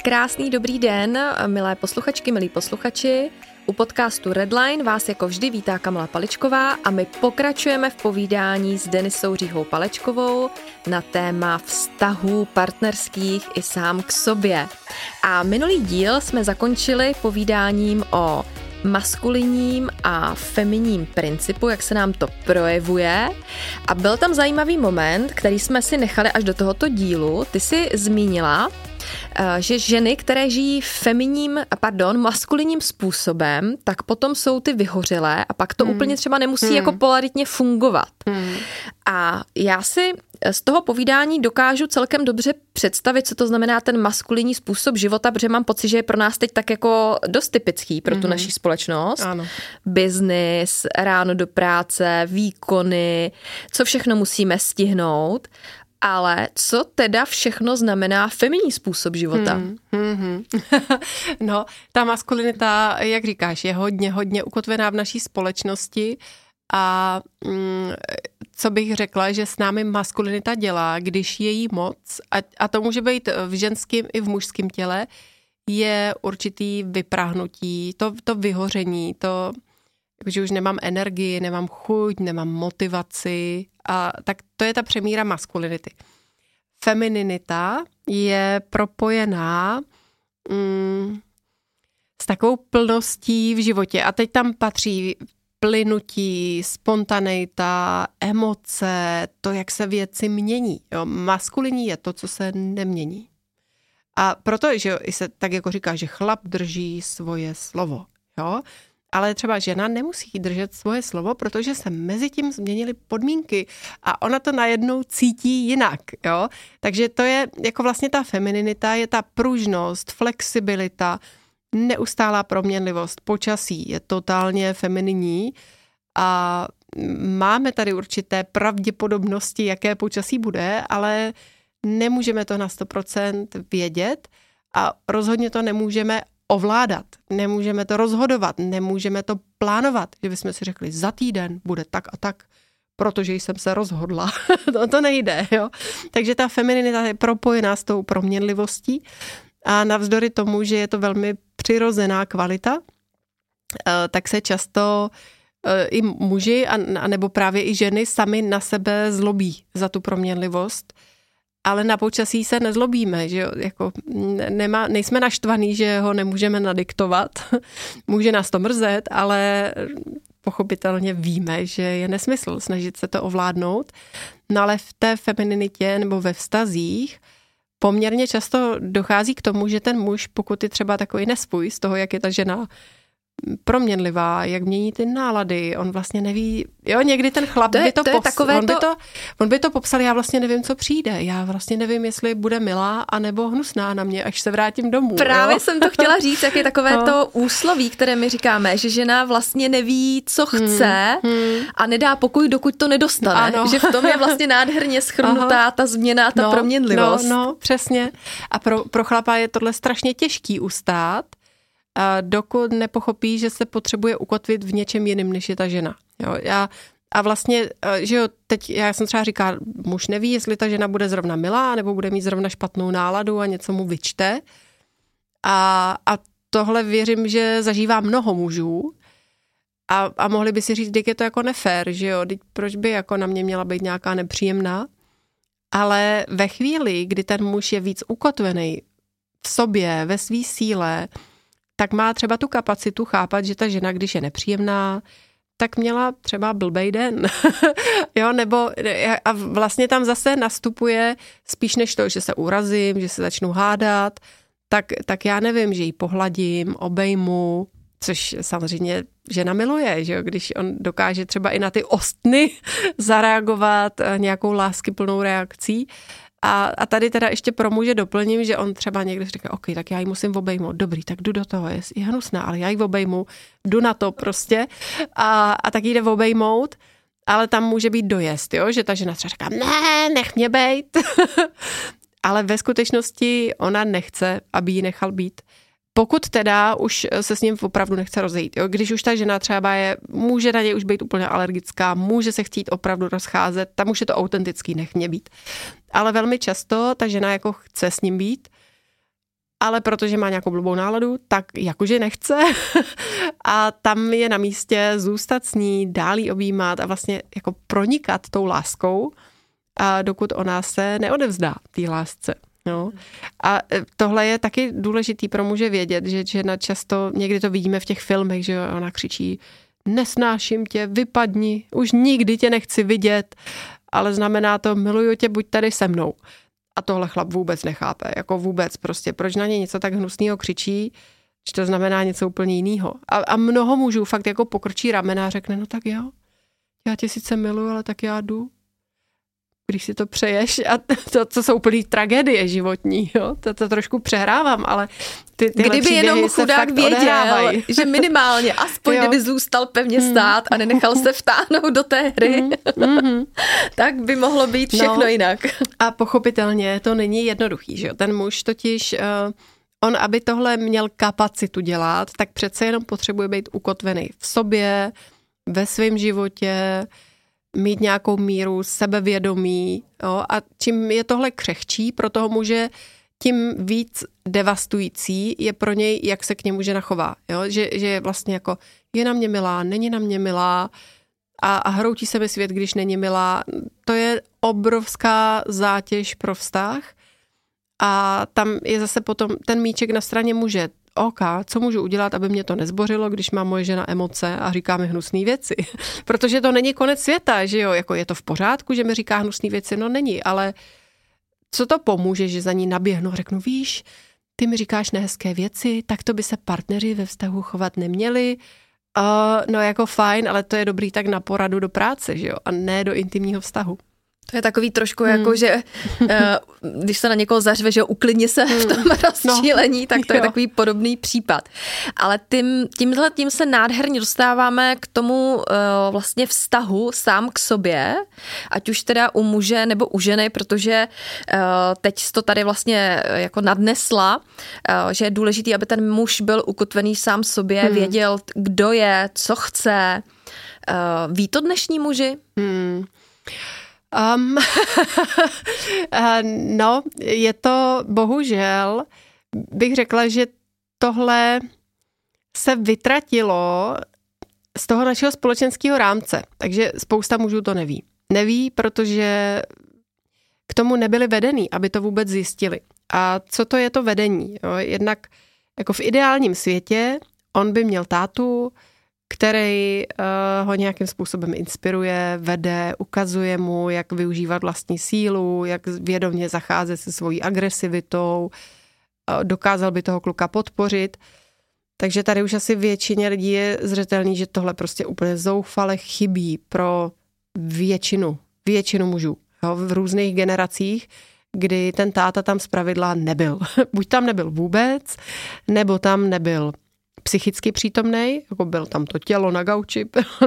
Krásný dobrý den, milé posluchačky, milí posluchači. U podcastu Redline vás jako vždy vítá Kamila Paličková a my pokračujeme v povídání s Denisou Říhou Palečkovou na téma vztahů partnerských i sám k sobě. A minulý díl jsme zakončili povídáním o maskulinním a feminním principu, jak se nám to projevuje. A byl tam zajímavý moment, který jsme si nechali až do tohoto dílu. Ty jsi zmínila, že ženy, které žijí maskulinním způsobem, tak potom jsou ty vyhořelé a pak to úplně třeba nemusí jako polaritně fungovat. A já si z toho povídání dokážu celkem dobře představit, co to znamená ten maskulinní způsob života, protože mám pocit, že je pro nás teď tak jako dost typický pro tu naši společnost. Ano. Biznis, ráno do práce, výkony, co všechno musíme stihnout. Ale co teda všechno znamená feminní způsob života? No, ta maskulinita, jak říkáš, je hodně ukotvená v naší společnosti a co bych řekla, že s námi maskulinita dělá, když je jí moc, a to může být v ženském i v mužském těle, je určitý vyprahnutí, to vyhoření, to, že už nemám energii, nemám chuť, nemám motivaci, a tak to je ta přemíra maskulinity. Femininita je propojená s takovou plností v životě a teď tam patří plynutí, spontaneita, emoce, to, jak se věci mění. Jo, maskulinní je to, co se nemění. A proto, že se tak jako říká, že chlap drží svoje slovo, jo, ale třeba žena nemusí držet svoje slovo, protože se mezi tím změnily podmínky a ona to najednou cítí jinak, jo. Takže to je jako vlastně ta femininita, je ta pružnost, flexibilita, neustálá proměnlivost, počasí je totálně femininní a máme tady určité pravděpodobnosti, jaké počasí bude, ale nemůžeme to na 100% vědět a rozhodně to nemůžeme ovládat, nemůžeme to rozhodovat, nemůžeme to plánovat, že bychom si řekli, za týden bude tak a tak, protože jsem se rozhodla. To nejde, jo. Takže ta femininita je propojená s tou proměnlivostí a navzdory tomu, že je to velmi přirozená kvalita, tak se často i muži a nebo právě i ženy sami na sebe zlobí za tu proměnlivost. Ale na počasí se nezlobíme, že jo, jako nejsme naštvaný, že ho nemůžeme nadiktovat. Může nás to mrzet, ale pochopitelně víme, že je nesmysl snažit se to ovládnout. No ale v té femininitě nebo ve vztazích poměrně často dochází k tomu, že ten muž, pokud je třeba takový nesvůj z toho, jak je ta žena proměnlivá, jak mění ty nálady, on vlastně neví, jo, někdy ten chlap on by to popsal, já vlastně nevím, co přijde, já vlastně nevím, jestli bude milá, anebo hnusná na mě, až se vrátím domů. Právě jsem to chtěla říct, jak je takové to úsloví, které my říkáme, že žena vlastně neví, co chce a nedá pokoj, dokud to nedostane, že v tom je vlastně nádherně shrnutá ta změna, ta proměnlivost. No, přesně. A pro chlapa je tohle strašně těžký ustát, dokud nepochopí, že se potřebuje ukotvit v něčem jiném, než je ta žena. Jo, a vlastně, že jo, teď já jsem třeba říkala, muž neví, jestli ta žena bude zrovna milá, nebo bude mít zrovna špatnou náladu a něco mu vyčte. A tohle věřím, že zažívá mnoho mužů a mohli by si říct, že je to jako nefér, že jo, proč by jako na mě měla být nějaká nepříjemná. Ale ve chvíli, kdy ten muž je víc ukotvený v sobě, ve své síle, tak má třeba tu kapacitu chápat, že ta žena, když je nepříjemná, tak měla třeba blbej den. Jo, nebo a vlastně tam zase nastupuje spíš než to, že se urazím, že se začnu hádat, tak já nevím, že ji pohladím, obejmu, což samozřejmě žena miluje, že jo, když on dokáže třeba i na ty ostny zareagovat nějakou láskyplnou reakcí. A tady teda ještě pro muže doplním, že on třeba někdy říká, OK, tak já ji musím obejmout. Dobrý, tak jdu do toho, je hnusná, ale já ji obejmu, jdu na to prostě. A tak jde obejmout, ale tam může být dojezd, jo? Že ta žena třeba říká, ne, nech mě bejt. Ale ve skutečnosti ona nechce, aby ji nechal být. Pokud teda už se s ním opravdu nechce rozejít. Jo? Když už ta žena třeba může na něj už být úplně alergická, může se chtít opravdu rozcházet, tam už je to autentický, nech mě být. Ale velmi často ta žena jako chce s ním být ale protože má nějakou blbou náladu, tak jakože nechce a tam je na místě zůstat s ní, dál jí objímat a vlastně jako pronikat tou láskou, a dokud ona se neodevzdá té lásce. No. A tohle je taky důležitý pro muže vědět, že žena často, někdy to vidíme v těch filmech, že ona křičí, nesnáším tě, vypadni, už nikdy tě nechci vidět, ale znamená to, miluju tě, buď tady se mnou. A tohle chlap vůbec nechápe, jako vůbec prostě, proč na ně něco tak hnusného křičí, že to znamená něco úplně jiného. A mnoho mužů fakt jako pokrčí ramena a řekne, no tak jo, já tě sice miluju, ale tak já jdu. Když si to přeješ a to jsou úplný tragédie životní, jo? To trošku přehrávám, ale kdyby jenom chudák věděl, že minimálně aspoň kdyby zůstal pevně stát a nenechal se vtáhnout do té hry, tak by mohlo být všechno jinak. A pochopitelně to není jednoduchý, že jo? Ten muž totiž, on aby tohle měl kapacitu dělat, tak přece jenom potřebuje být ukotvený v sobě, ve svém životě, mít nějakou míru sebevědomí. Jo? A čím je tohle křehčí pro toho muže, tím víc devastující je pro něj, jak se k němu žena chová. Jo? Že je vlastně jako, je na mě milá, není na mě milá a hroutí se mi svět, když není milá. To je obrovská zátěž pro vztah a tam je zase potom ten míček na straně muže. OK, co můžu udělat, aby mě to nezbořilo, když má moje žena emoce a říká mi hnusné věci. Protože to není konec světa, že jo, jako je to v pořádku, že mi říká hnusné věci, no není, ale co to pomůže, že za ní naběhnu a řeknu, víš, ty mi říkáš nehezké věci, tak to by se partneři ve vztahu chovat neměli. No jako fajn, ale to je dobrý tak na poradu do práce, že jo, a ne do intimního vztahu. To je takový trošku jako, že když se na někoho zařve, že uklidně se v tom rozčílení, tak to je takový podobný případ. Ale tím se nádherně dostáváme k tomu vlastně vztahu sám k sobě, ať už teda u muže nebo u ženy, protože teď jsi to tady vlastně jako nadnesla, že je důležitý, aby ten muž byl ukotvený sám sobě, věděl, kdo je, co chce. Ví to dnešní muži? No, je to bohužel, bych řekla, že tohle se vytratilo z toho našeho společenského rámce, takže spousta mužů to neví. Neví, protože k tomu nebyli vedený, aby to vůbec zjistili. A co to je to vedení? Jo? Jednak jako v ideálním světě on by měl tátu, který ho nějakým způsobem inspiruje, vede, ukazuje mu, jak využívat vlastní sílu, jak vědomě zacházet se svojí agresivitou, dokázal by toho kluka podpořit. Takže tady už asi většině lidí je zřetelný, že tohle prostě úplně zoufale chybí pro většinu mužů. Jo, v různých generacích, kdy ten táta tam zpravidla nebyl. Buď tam nebyl vůbec, nebo tam nebyl psychicky přítomnej, jako byl tam to tělo na gauči,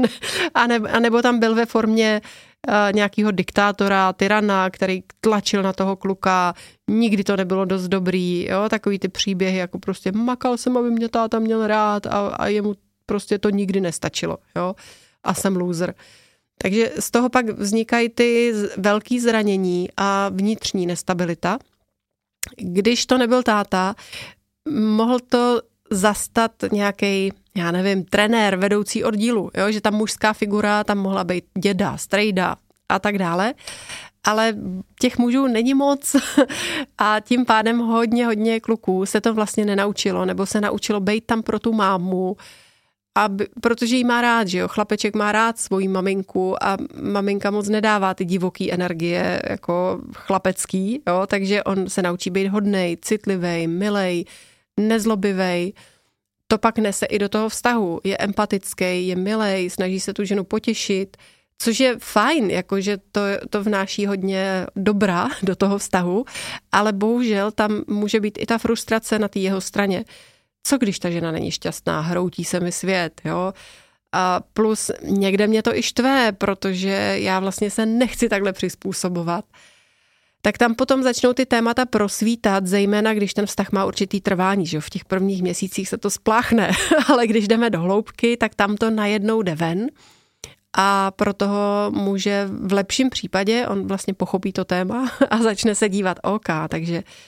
a nebo tam byl ve formě nějakého diktátora, tyrana, který tlačil na toho kluka, nikdy to nebylo dost dobrý, jo? Takový ty příběhy, jako prostě makal jsem, aby mě táta měl rád a jemu prostě to nikdy nestačilo, jo? A jsem loser. Takže z toho pak vznikají ty velký zranění a vnitřní nestabilita. Když to nebyl táta, mohl to zastat nějaký, já nevím, trenér, vedoucí oddílu, jo? Že ta mužská figura tam mohla být děda, strejda a tak dále, ale těch mužů není moc a tím pádem hodně kluků se to vlastně nenaučilo, nebo se naučilo být tam pro tu mámu, protože jí má rád, že jo, chlapeček má rád svoji maminku a maminka moc nedává ty divoký energie jako chlapecký, jo? Takže on se naučí být hodnej, citlivej, milej, nezlobivej, to pak nese i do toho vztahu. Je empatický, je milej, snaží se tu ženu potěšit, což je fajn, jakože to vnáší hodně dobra do toho vztahu, ale bohužel tam může být i ta frustrace na té jeho straně. Co když ta žena není šťastná, hroutí se mi svět, jo? A plus někde mě to i štve, protože já vlastně se nechci takhle přizpůsobovat. Tak tam potom začnou ty témata prosvítat, zejména když ten vztah má určitý trvání, že jo? V těch prvních měsících se to spláchne, ale když jdeme do hloubky, tak tam to najednou jde ven a pro toho muže v lepším případě on vlastně pochopí to téma a začne se dívat OK, takže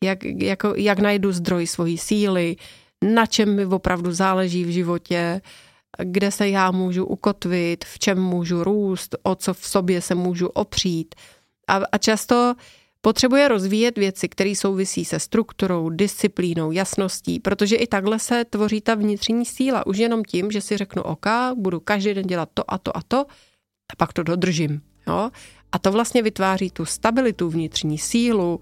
jak najdu zdroj svojí síly, na čem mi opravdu záleží v životě, kde se já můžu ukotvit, v čem můžu růst, o co v sobě se můžu opřít. A často potřebuje rozvíjet věci, které souvisí se strukturou, disciplínou, jasností, protože i takhle se tvoří ta vnitřní síla. Už jenom tím, že si řeknu OK, budu každý den dělat to a to a to a pak to dodržím. Jo? A to vlastně vytváří tu stabilitu, vnitřní sílu,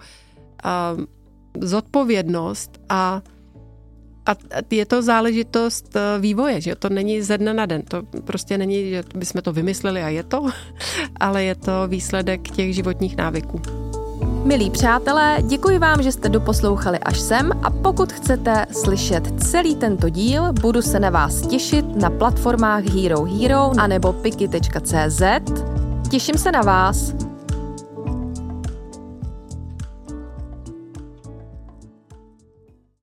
zodpovědnost a je to záležitost vývoje, že to není ze dne na den. To prostě není, že bychom to vymysleli a je to, ale je to výsledek těch životních návyků. Milí přátelé, děkuji vám, že jste doposlouchali až sem a pokud chcete slyšet celý tento díl, budu se na vás těšit na platformách Hero Hero anebo piki.cz. Těším se na vás.